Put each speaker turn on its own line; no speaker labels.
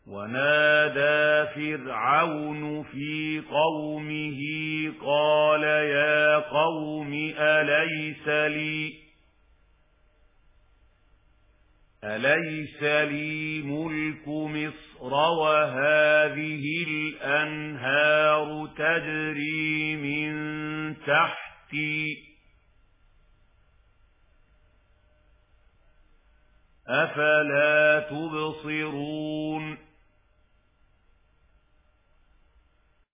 ونادى فرعون في قومه قال يا قوم أليس لي ملك مصر وهذه الأنهار تجري من تحتي أفلا تبصرون